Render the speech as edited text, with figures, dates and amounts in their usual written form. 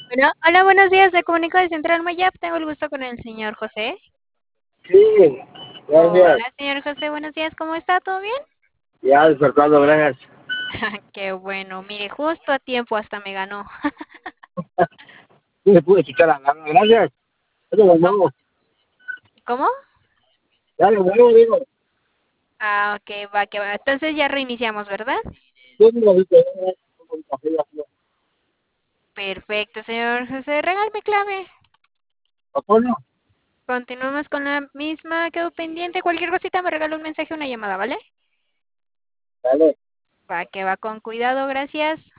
Bueno, hola, buenos días. Me comunico de Central Mayap. Tengo el gusto con el señor José. Sí, gracias. Hola, señor José. Buenos días. ¿Cómo está? ¿Todo bien? Ya despertando, gracias. Qué bueno. Mire, justo a tiempo hasta me ganó. Sí, se pude escuchar la gana, gracias. Ya lo vamos, ¿Cómo? ya lo vamos, digo. Ah, ok, va, que va. Entonces ya reiniciamos, ¿verdad? Yo digo, ahorita, con café, ya, Perfecto, señor José. Regálame clave. ¿acuerdo? Continuamos con la misma. Quedó pendiente. Cualquier cosita me regala un mensaje o una llamada, ¿vale? Dale. Va, que va con cuidado. Gracias.